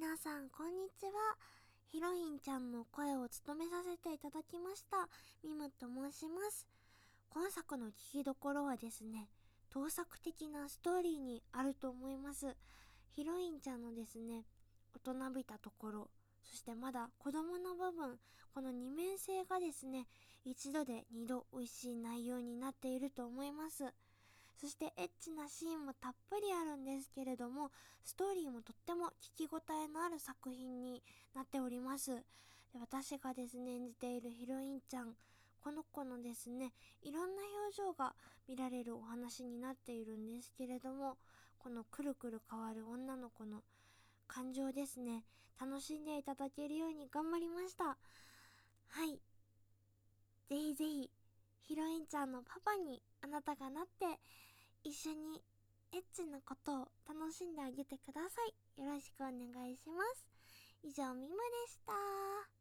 皆さんこんにちは。ヒロインちゃんの声を務めさせていただきましたミムと申します。今作の聞きどころはですね、盗作的なストーリーにあると思います。ヒロインちゃんのですね、大人びたところ、そしてまだ子供の部分、この二面性がですね、一度で二度美味しい内容になっていると思います。そしてエッチなシーンもたっぷりあるんですけれども、ストーリーもとっても聞き応えのある作品になっております。で、私がですね、演じているヒロインちゃん、この子のですね、いろんな表情が見られるお話になっているんですけれども、このくるくる変わる女の子の感情ですね、楽しんでいただけるように頑張りました。はい。ぜひぜひ、ヒロインちゃんのパパにあなたがなって、一緒にエッチなことを楽しんであげてください。よろしくお願いします。以上、ミムでした。